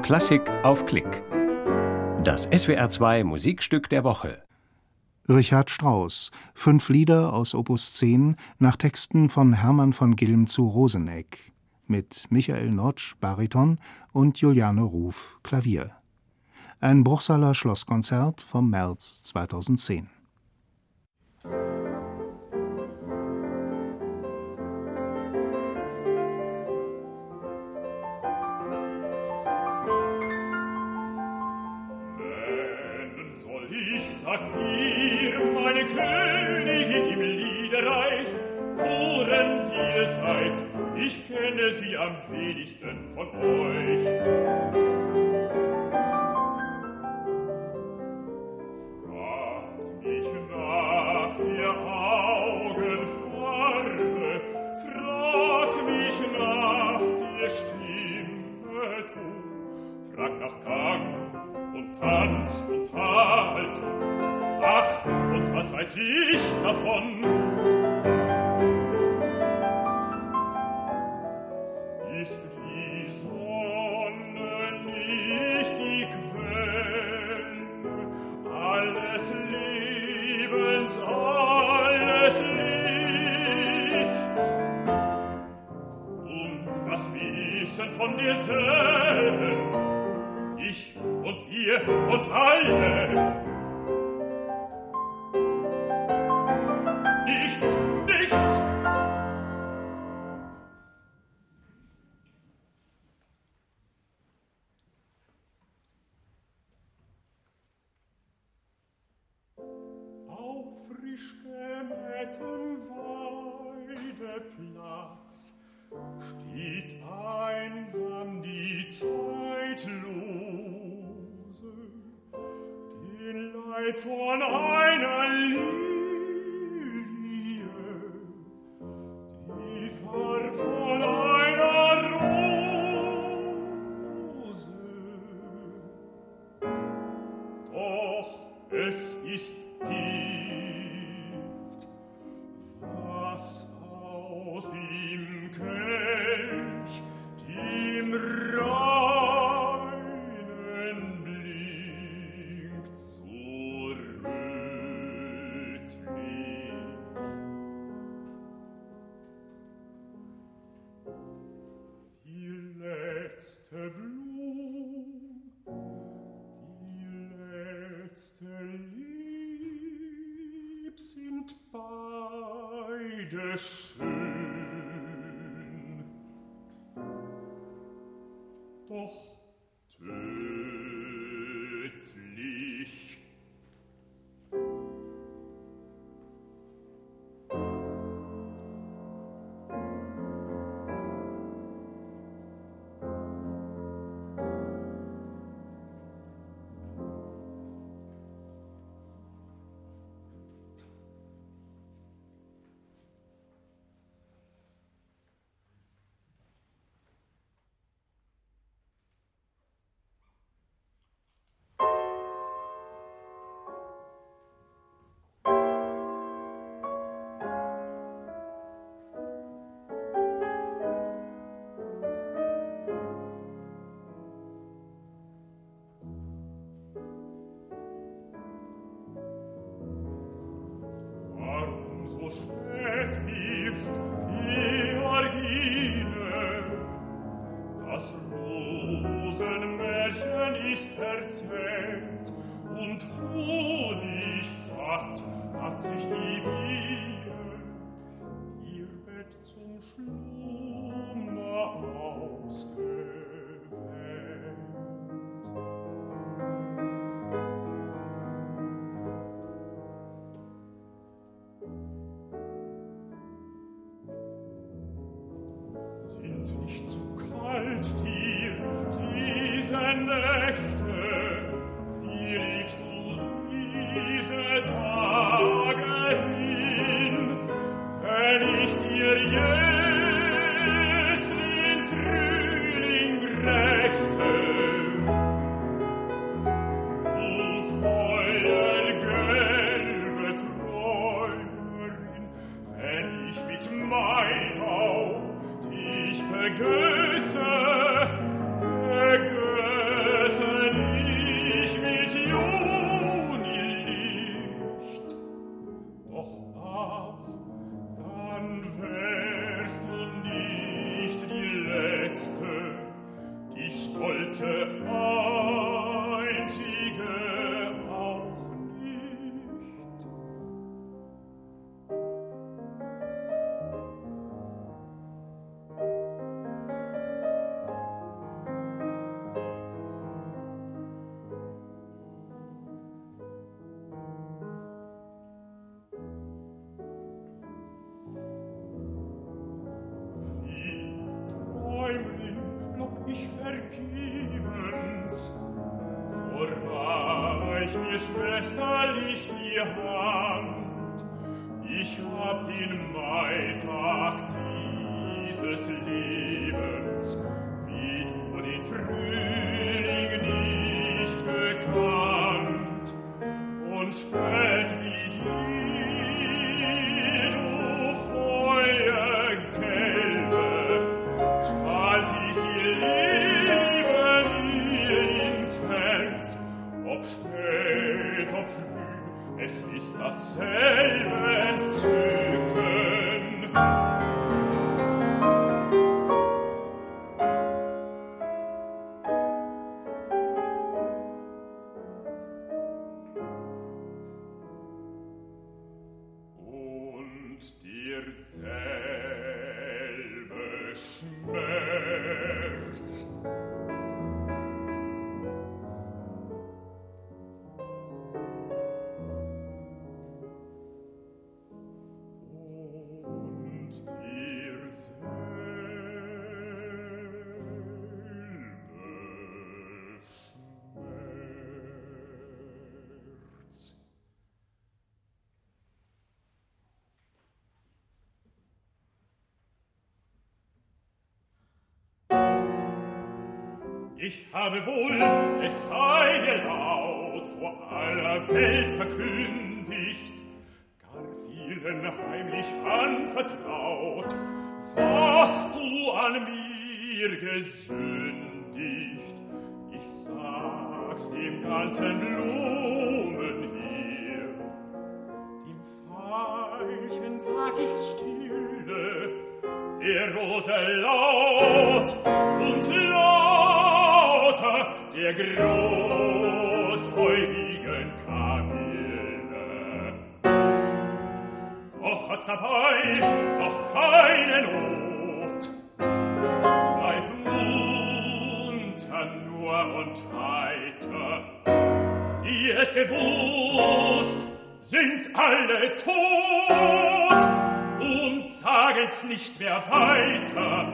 Klassik auf Klick. Das SWR2 Musikstück der Woche. Richard Strauss, 5 Lieder aus Opus 10 nach Texten von Hermann von Gilm zu Rosenegg mit Michael Notsch, Bariton und Juliane Ruf, Klavier. Ein Bruchsaler Schlosskonzert vom März 2010. Sagt ihr, meine Königin im Liederreich, Toren, die ihr seid, ich kenne sie am wenigsten von euch. Fragt mich nach der Augenfarbe, fragt mich nach der Stimme, fragt nach Gang und Tanz und Haltung. Ach, und was weiß ich davon? Ist die Sonne nicht die Quelle alles Lebens, alles Lichts? Und was wissen von derselben ich und ihr und alle? Nichts. Auf frisch gemähtem Weideplatz steht einsam die Zeitlose, den Leib von einer Lilie, die Farbe von einer Rose. Doch es ist Gift, was aus dem Kelch, dem reinen blinkt so rötlich. Die letzte Blum, die letzte Lieb sind beide schön, doch tödlich. So spät ist Georgine, das Rosenmärchen ist erzählt, und honigsatt hat sich die Biene ihr Bett zum Schlummer ausgewählt. Nicht zu kalt dir diese Nächte, wie liebst du diese Tage hin, wenn ich dir jetzt den Frühling brächte. Du feuergelbe Träumerin, wenn ich mit Maitau dich begösse, stolze einzige auch nicht. Ich vergebens, so reich mir schwesterlich die Hand, ich hab den Maitag dieses Lebens, wie du den Frühling nicht gekannt, und spät wie die, du Feuergelbe, strahlt sich die Liebe mir ins Herz, ob spät, ob früh, es ist dasselbe Entzücken. Und derselbe Schmerz. Und derselbe Schmerz. Ich habe wohl, es sei dir laut, vor aller Welt verkündigt, gar vielen heimlich anvertraut, was du an mir gesündigt. Ich sag's dem ganzen Blumenheer, dem Veilchen sag ich's stille, der Rose laut und lauter, der großäugigen Kamille. Doch hat's dabei noch keine Not, bleib munter nur und heiter, die es gewusst, sind alle tot und sagen's nicht mehr weiter.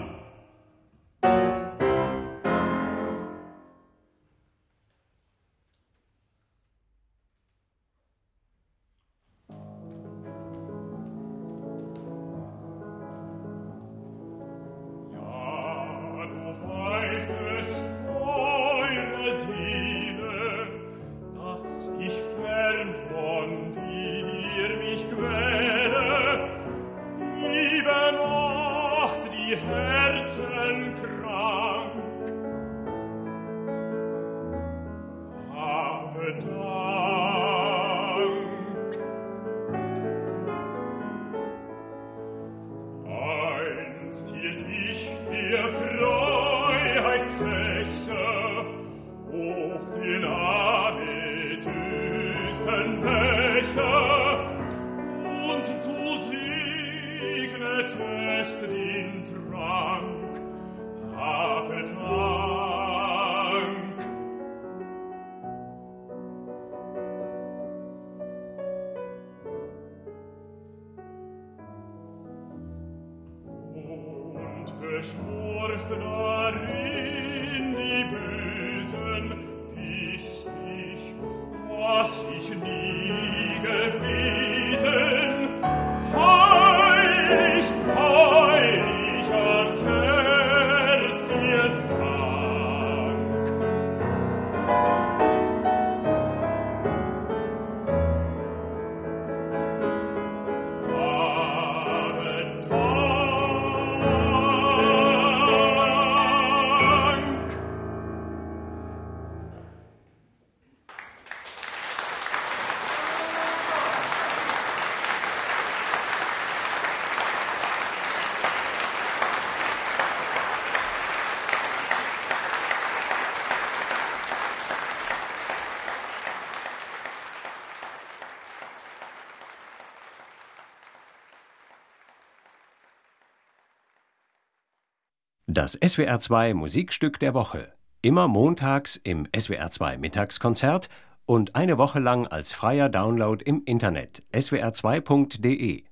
Beschworst darin die Bösen, bis ich, was ich nie gewesen, heilig, heilig ans Herz dir sank. Das SWR2 Musikstück der Woche. Immer montags im SWR2 Mittagskonzert und eine Woche lang als freier Download im Internet swr2.de.